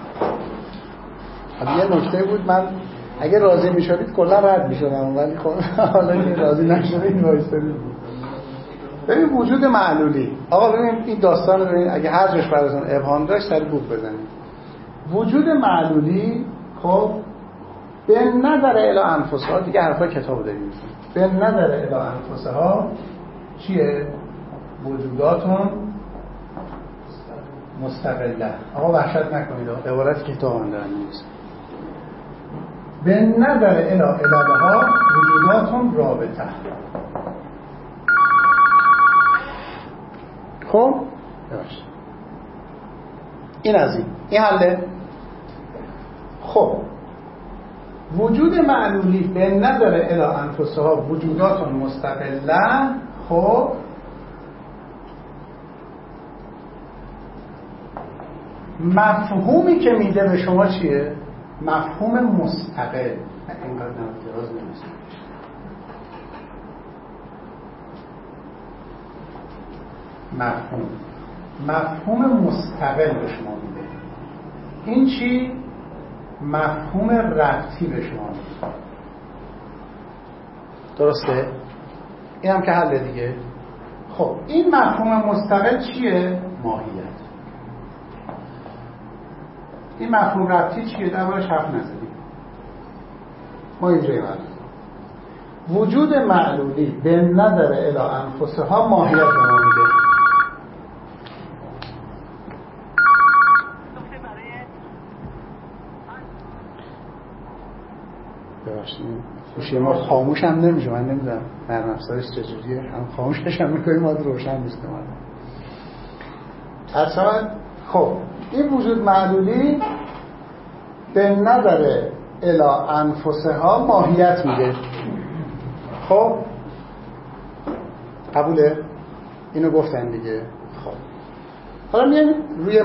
یه نکته بود، من اگه راضی میشدید کلا رد میشدم، ولی خب حالا که راضی نشدید وایسادید. ببین وجود معلولی، آقا ببین این داستان رو ببین، اگه هر جاش براتون ابهام داشت سری بوق بزنید. وجود معلولی خب به نظر الی انفسها، دیگه حرفای کتابو داریم میگیم، به نظر الی انفسها چیه؟ وجوداتون مستقله. آقا وحشت نکنید، عبارت کتاب هم دارن می‌نویسن. به نظر الی الهها وجوداتون رابطه. خب باشه، این از این حله. خب وجود معلولی به نظر الی انفسها وجوداتون مستقله. خب مفهومی که میده به شما چیه؟ مفهوم مستقل. اینقدر دراز نمیشه. مفهوم مستقل به شما میده. این چی؟ مفهوم ربطی به شما میده. درسته؟ این هم که حل دیگه. خب این مفهوم مستقل چیه؟ ماهیت. این مفهوم ربطی چیه؟ دربارش حرف نزدیم. ما اینجایی برد وجود معلولی به نظر الی انفسها ماهیت به ما میده. ببخشید گوشی ما خاموش هم نمیشه، من نمیدونم نرم افزارش چجوریه، هم خاموشش هم میکنیم باید روشن میشه. خب این وجود معلولی به نظر الی انفسها ماهیت میده. خب قبوله؟ اینو گفتن دیگه. خب حالا میایم روی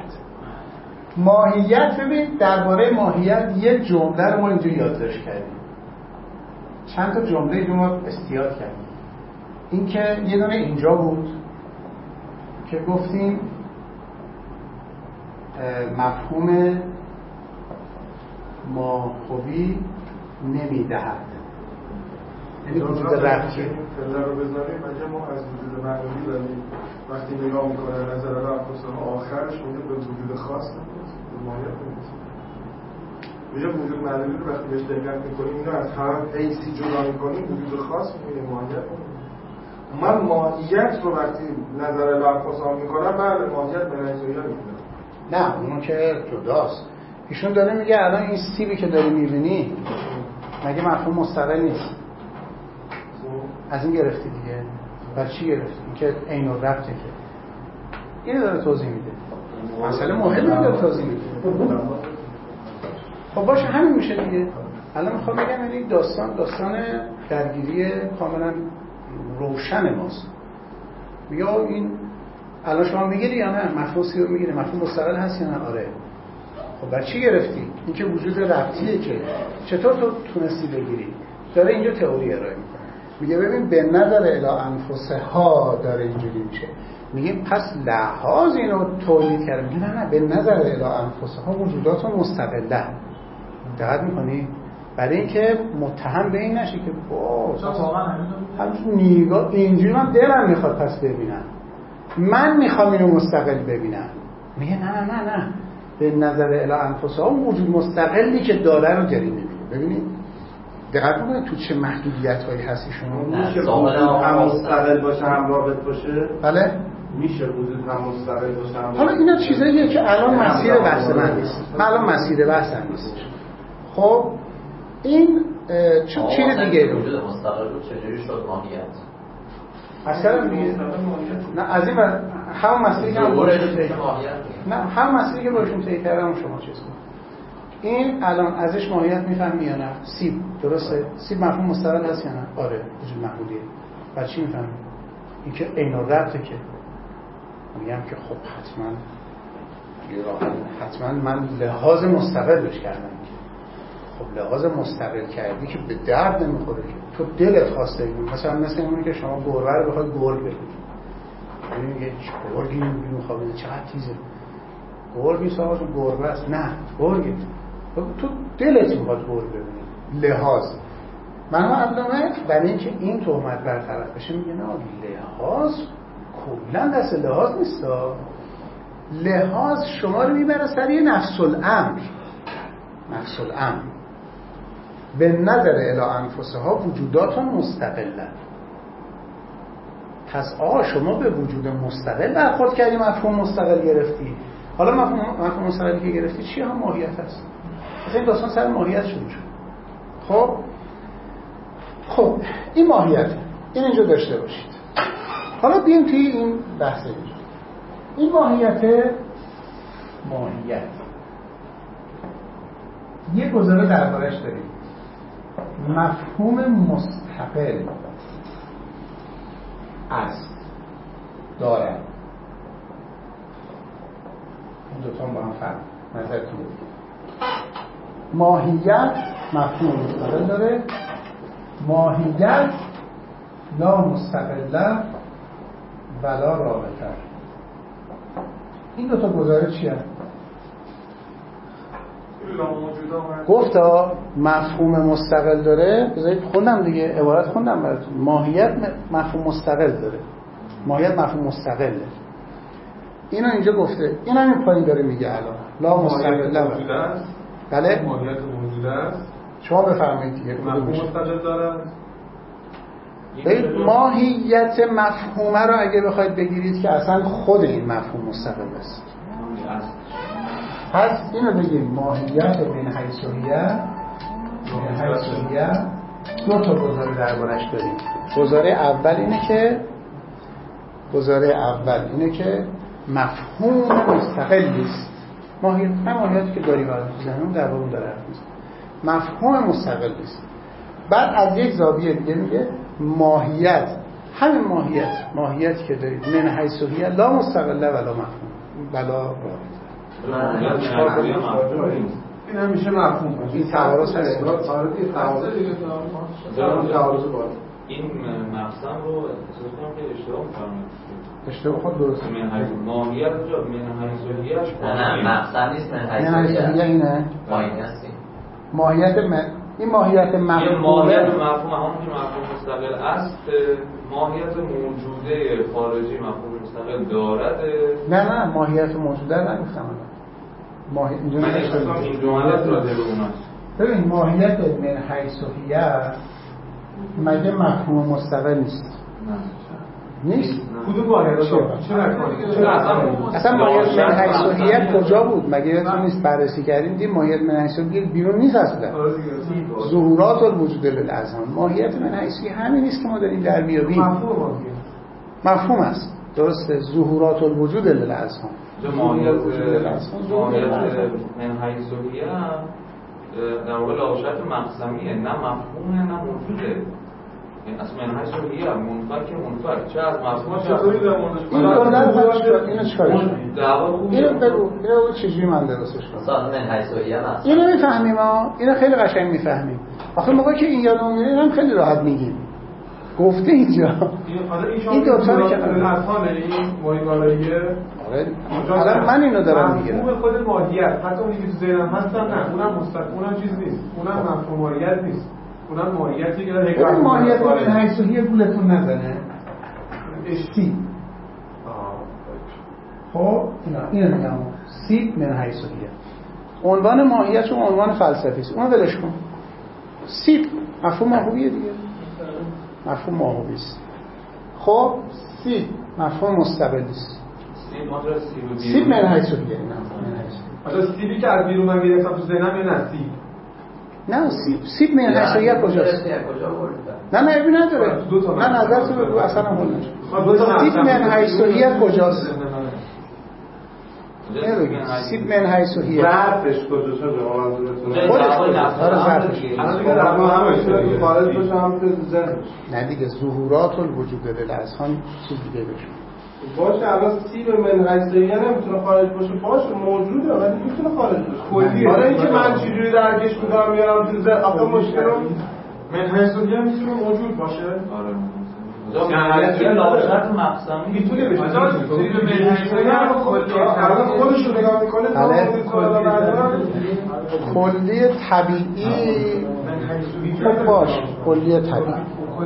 ماهیت. ببین درباره ماهیت یه جمله رو ما اینجا یادداشت کردیم، چند تا جمله رو ما استیاد کردیم. این که یه دونه اینجا بود که گفتیم مفهوم ماهوی نمیدهد، یعنی وجود ربطی پله رو بذاریم اگه ما از وجود معلومی داریم وقتی نگاه میکنه نظر رفت آخرش میگه به وجود خاص نمیرسه، به ماهیت نمیرسه. میگه وجود معلومی رو وقتی بهش دقت میکنیم اینو از هر حیثی جدا میکنیم وجود خاص میبینیم، ماهیت نمیرسه. من ماهیت رو وقتی نظر رفت میکنم بعد ماهیت به نظریه میبینم. نه اونو که جداست. ایشون داره میگه الان این سیبی که داری میبینی مگه مفهوم مستقل نیست؟ از این گرفتی دیگه. بر چی گرفتی؟ این که عین الربطه که اینو داره توضیح میده. مسئله مهمی داره توضیح میده. خب باشه همین میشه دیگه. الان میخوام بگم یعنی داستان درگیری کاملا روشن ماست. میگه این الان شما میگیری یا نه؟ مفهوم سی رو میگیری، مفهوم مستقل هست یا نه؟ آره. خب بر چی گرفتی؟ این که وجود ربطیه که چطور تو تونستی بگیری؟ داره اینجا تئوری ارائه میکنه. میگه ببین به نظر الی انفسها داره اینجوری میشه. میگیم پس لحاظ اینو تولید کرده. میگه نه به نظر الی انفسها وجودات مستقله. دقت میکنی؟ برای اینکه متهم به این نشه که همچون نیگاه اینجوری من دلم میخواد پس ببینم، من میخوام اینو مستقل ببینم. میگه نه به نظر الی انفسها وجود مستقلی که داره رو داری میبینی. ببینید دقت میکنید تو چه محدودیت‌هایی هست ایشون. میشه وجود هم مستقل باشه هم رابط باشه؟ بله میشه وجود هم مستقل باشه هم. حالا اینا چیزاییه که الان مسیر بحث من نیست. الان مسیر بحث هم نیست. خب این چیز دیگه وجود مستقل رو چجوری شد ماهیت؟ اصلا دیگه نه از این هم مسیری که هم باشون طی نه هم مسیری که باشون طی کردم شما چیز کن. این الان ازش ماهیت میفهمی یا نه؟ سیب درسته؟ سیب مفهوم مستقل هست یا نه؟ آره وجود معلولیه. بعد چی میفهمی؟ این که عین الربطه که میگم که خب حتما من لحاظ مستقل بهش کردم که خب لحاظ مستقل کردی که به درد نمیخوره که تو دلت خواسته این مثلا مثل اینه که شما گربه رو بخوای گرگ بگیری یعنی میگه گرگی میخواد چقدر تیزه گرگی ساعت گربه است نه گرگه تو دلت میخواد گرگ ببینی لحاظ من علامه برای اینکه این تهمت برطرف بشه میگه نه لحاظ کلا دست لحاظ نیست لحاظ شما رو میبره سر یه نفس الامر به نظر الی انفسها وجوداتون مستقلن. پس شما به وجود مستقل برخورد کردی مفهوم مستقل گرفتی. حالا مفهوم مستقلی که گرفتی چی هم ماهیت هست. مثلا این داستان سر ماهیت شروع شد. خب این ماهیته. این اینجا داشته باشید. حالا بیایم توی این بحث این ماهیت یه گزاره دربارش داریم مفهوم مستقل است دارد. این دوتا با هم فرق نظرتون ماهیت مفهوم مستقل داره ماهیت لا مستقله ولا رابطه. این دوتا گزاره چی هست؟ گفتا مفهوم مستقل داره بذارید خوندم دیگه عبارت خوندم براتون ماهیت مفهوم مستقل داره ماهیت مفهوم مستقله اینو اینجا گفته این همین پایین داره میگه الان لا مستقل است بله ماهیت موجود است شما بفرمایید دیگه مفهوم مستقل داره ماهیت مفهومه رو اگه بخواید بگیرید که اصلا خود این مفهوم مستقل است پس اینو بگیم ماهیت بین حیثیه دو تا گزاره دربارش داریم. گزاره اول اینه که مفهوم مستقل نیست ماهیتی که داریم الان تو ذهنمون در واقع داره حرف میزنه. مفهوم مستقل نیست. بعد از یک زاویه دیگه میگه ماهیت، همین ماهیتی که دارید من حیث هی لا مستقله ولا مفهوم بلا این همیشه مفهوم این تعارض هست. این مقسم رو احساس کنم که اشتباه می‌کنم. اشتباه خود درست. ماهیت جو من حیثیتش نه مقسم نیست. من حیثیت اینه ماهیت هستی. ماهیت این ماهیت مفهوم ماهیت مفهوم همون که مفهوم مستقل است، ماهیت موجوده خارجی مفهوم مستقل دارد. نه ماهیت موجوده رو نگفتم الان. اینجا من این جمله راجع به اوناست. ببین ماهیت من حیث هی مگه مفهوم مستقل نیست؟ نیست؟ کدوم ماهیت چرا اصلا ماهیت من حیث هی کجا بود؟ مگه یادتون نیست بررسی کردیم دیم ماهیت من حیث هی بیرون نیست اصلا. ظهورات الوجود للاذهان. ماهیت من حیث هی همین نیست که ما داریم در میابیم. مفهوم است. درسته. ظهورات الوجود للاذهان. ماهیت من حیث هی در واقع لاشت مقسمیه، نه مفهومه نه موجوده. این اصلا من حیث هی منفک چه از مفهوم چطوری در موردش اینو چیکارش کنیم؟ اینو بگو چجوری من درستش کنم؟ ساز من حیث هی هست. اینو میفهمیم اینو خیلی قشنگ میفهمیم. آخه موقعی که این یادمون میاد هم خیلی راحت میگیم. گفته اینجا این دو تا که اصلا این ماهیگالاییه. الان من اینو دارم میگم. مفهوم خود ماهیت حتی اونی که تو ذهنم هستن نه اونم اونم چیز نیست. اونم مفهوم ماهیت نیست. اونم ماهیتی که داره حکمت ماهیت من حیث هی گولتون نزنه. اشتی. خب اینو میگم. سیب من حیث هی. عنوان ماهیت چون عنوان فلسفی است. اونو ولش کن. سیب مفهوم ماهویه دیگه. مفهوم ماهویی است. خب سیب مفهوم مستقلی است. سیب من حیث هی. حالا سیبی که از بیرون من گرفتم تو ذهنم یا نه سیب؟ نه سیب من حیث هی کجاست؟ نه ابی نداره. نه نظرتو بگو اصلا هم حل نشه. سیب من حیث هی کجاست؟ سیب من حیث هی ظرفش کجاست به منظورتون؟ خودش ظرفش. الان دیگه در ما همش خارج باشه هم تو ذهنش. نه دیگه ظهورات الوجود للاذهان چیز دیگه بشه. باشه الان سیب من حیث هی نمیتونه خارج باشه، باشه موجوده ولی میتونه خارج باشه. کلیه. برای اینکه من چجوری درکش می‌کنم میارم تو ذهن آخه مشکل من حیث هی میتونه موجود باشه. آره. یعنی لاشت مقسمی میتونه بشه. سیب من حیث هی الان خودش رو نگاه میکنه کلی طبیعی خوب باش. کلی طبیعی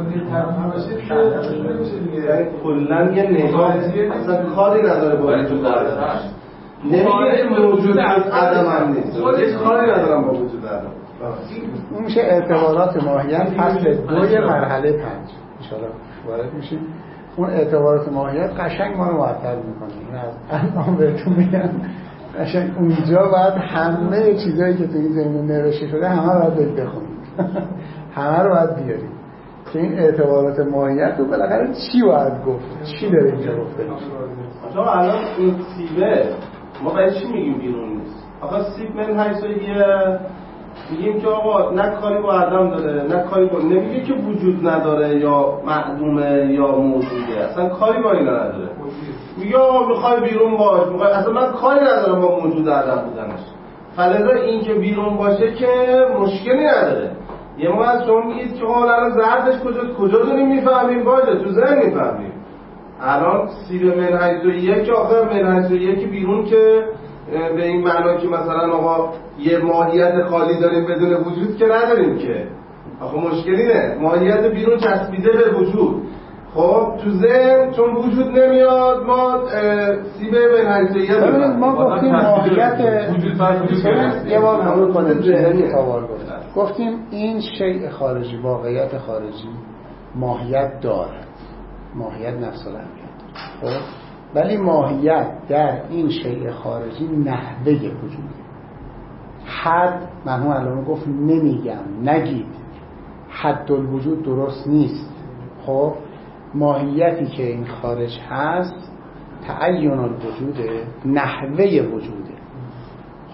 کلن یه نگاه اصلا کاری نداره با وجود عدم. نمیگه موجود عدم هم نیست. خودش کاری ندارم با وجود عدم. اون میشه اعتبارات ماهیت فصل 2 مرحله 5 ان شاء الله وارد میشیم. اون اعتبارات ماهیت قشنگ ما رو معطل میکنه. این از الان بهتون میگم قشنگ اونجا باید همه چیزایی که تو این زمین نوشته شده همه رو باید بخونید. همه رو باید بیارید که این اعتبارات ماهیت رو بالاخره چی باید گفت، چی داره اینجا گفته میشه. آقا الان این سیبه ما باید چی میگیم بیرون نیست؟ آقا سیب من حیث هی میگیم که آقا نه کاری با عدم داره نه کاری با، نمیگه که وجود نداره یا معدومه یا موجوده، اصلا کاری با اینا نداره. میگه آقا میخوای بیرون باش، میخوای اصلا من کاری ندارم با موجود عدم بودنش. فلذا این که بیرون باشه که مشکلی نداره. یه موقع از شما میگید که حالا الان ظرفش کجا داریم میفهمیم؟ باشه تو ذهن میفهمیم. الان سیب من حیث هی که آخر من حیث هی که بیرون که به این معنا که مثلا آقا یه ماهیت خالی داریم بدون وجود که نداریم که. آخه مشکلی نه، ماهیت بیرون چسبیده به وجود. خب تو ذهن چون وجود نمیاد ما سیب من حیث هی ببینید ما گفتیم ماهیت وجود یه بار مرور کنیم چیزایی گفتیم این شیء خارجی، واقعیت خارجی ماهیت دارد، ماهیت نفس الامر. خب ولی ماهیت در این شیء خارجی نحوه وجوده. حد من الان گفت نمیگم نگید حد الوجود درست نیست. خب ماهیتی که این خارج هست تعین الوجوده، نحوه وجوده.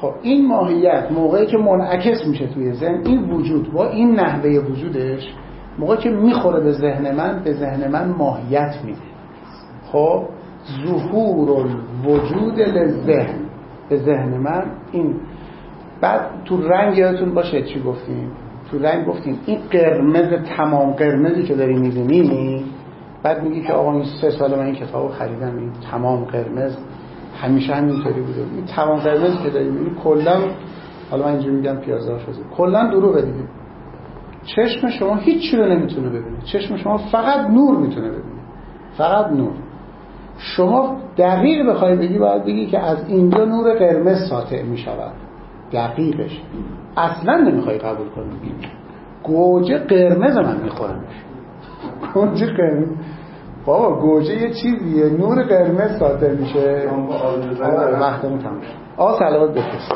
خب این ماهیت موقعی که منعکس میشه توی ذهن، این وجود با این نحوه وجودش موقعی که میخوره به ذهن من ماهیت میده. خب ظهور الوجود للذهن، به ذهن من این. بعد تو رنگ یادتون باشه چی گفتیم؟ تو رنگ گفتیم این قرمز، تمام قرمزی که داری میبینی، بعد میگی که آقا این 3 سال من این کتابو خریدم، این تمام قرمز همیشه همینطوری بوده. این تمام قرمزی که داری میبینی کلا، حالا من اینجوری میگم پیازدار شده، کلا دروغه دیگه. چشم شما هیچ رو نمیتونه ببینه، چشم شما فقط نور میتونه ببینه، فقط نور. شما دقیق بخوای بگی باید بگی که از اینجا نور قرمز ساطع میشود، دقیقش اصلا نمیخوای قبول کنی. گوجه قرمز من میخورمش، گوجه قرمز، بابا گوجه یه چیزیه، نور قرمز ساطع میشه. وقتمون تموم شد. آقا صلوات بفرست.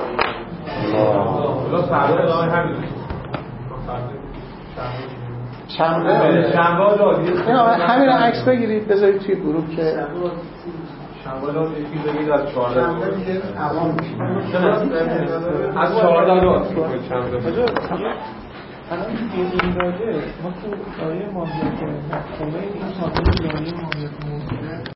شنبه همین عکس بگیرید بذارید توی گروه که شنبه رو یکی بگید از 14 از 14 الان این راجع ما تو آیه ماهیت مفهومه این ساده داره ماهیت موجوده